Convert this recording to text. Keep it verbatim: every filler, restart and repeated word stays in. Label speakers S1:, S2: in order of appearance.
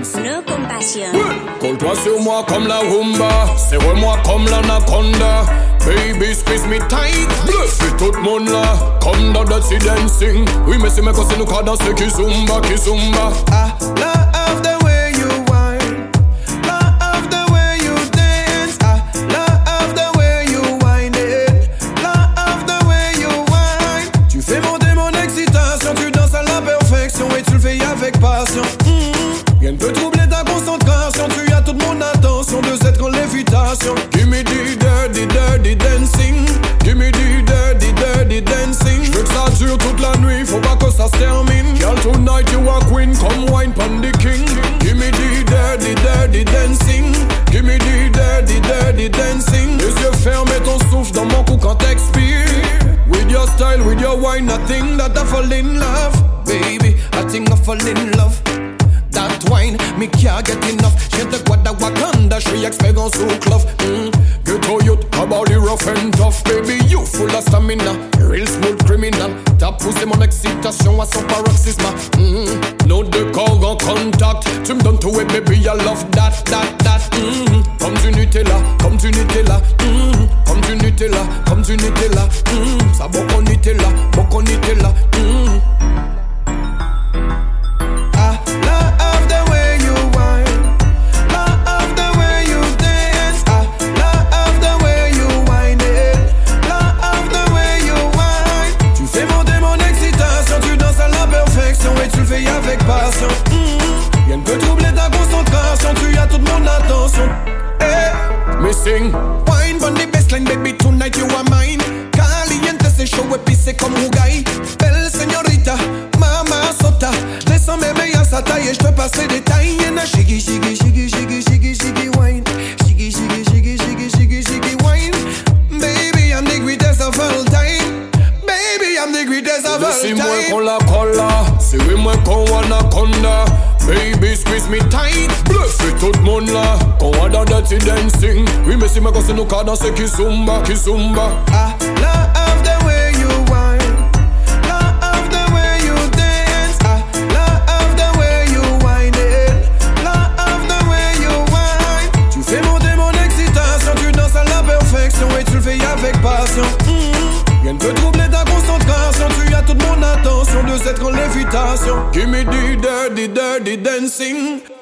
S1: violence, no compassion.
S2: Colle-toi sur moi comme la rumba, serre-moi comme l'anaconda. Baby, squeeze me tight, bluffez tout le monde là, comme dans Dirty Dancing. Oui, mais c'est mes conseils nous qu'à danser qui zumba, qui zumba.
S3: I love the way you whine, love the way you dance. I love the way you whine it, love the way you whine. Tu fais monter mon excitation, tu danses à la perfection et tu le fais avec passion. Mm-hmm. Rien ne peut troubler ta concentration, tu as toute mon attention de cette grande lévitation.
S2: Give me the dirty, dirty dancing. Give me the dirty, dirty dancing. J'veux que ça dure toute la nuit, faut pas que ça se termine. Girl, tonight you are queen, come wine pon the king. Give me the dirty, dirty dancing. Give me the dirty, dirty dancing. Les yeux fermés, ton souffle dans mon cou quand t'expires. With your style, with your wine, I think that I fall in love.
S3: Baby, I think I fall in love. That wine, me can't get enough. J'ai de quoi da Wakanda, j'suis expérience au club. Mm.
S2: Ghetto youth, about the rough and tough. Baby, you full of stamina, real smooth criminal. T'as poussé mon excitation à son paroxysme. Mm. Nos deux corps en contact. Tu me donnes tout et baby, I love that, that, that. Mm. Comme du Nutella, comme du Nutella. Mm. Comme du Nutella, comme du Nutella. Mm. Ça beaucoup Nutella, beaucoup Nutella. Mm.
S3: Avec passion, mm-hmm. Rien ne peut troubler ta concentration, tu as toute mon attention. Hey,
S2: missing
S3: wine on the baseline, baby, tonight you are mine. Caliente, c'est chaud et puis c'est comme Rougaï. Belle señorita, mama sota. Laisse-moi bébé à sa taille et je te passe les détails. Y'en shiggy, shiggy, shiggy, shiggy, shiggy, shiggy wine. Shiggy, shiggy, shiggy, shiggy, shiggy, shiggy wine. Baby, I'm the greatest of all time. Baby, I'm the greatest of all time.
S2: Laisse-moi qu'on la colle, serrez-moi qu'on anaconda. Baby, squeeze me tight, bluffez tout le monde là, qu'on va dans Dirty Dancing. Oui, mais si mes conseils nous qu'à danser qui zumba, qui zumba.
S3: I love the way you whine, love the way you dance. I love the way you whine it, love the way you whine. Tu fais monter mon excitation, tu danses à la perfection et tu le fais avec passion. Mm-hmm. Rien ne peut troubler ta concentration, tu as toute mon attention de cette grande lévitation.
S2: Give me the dirty, dirty dancing.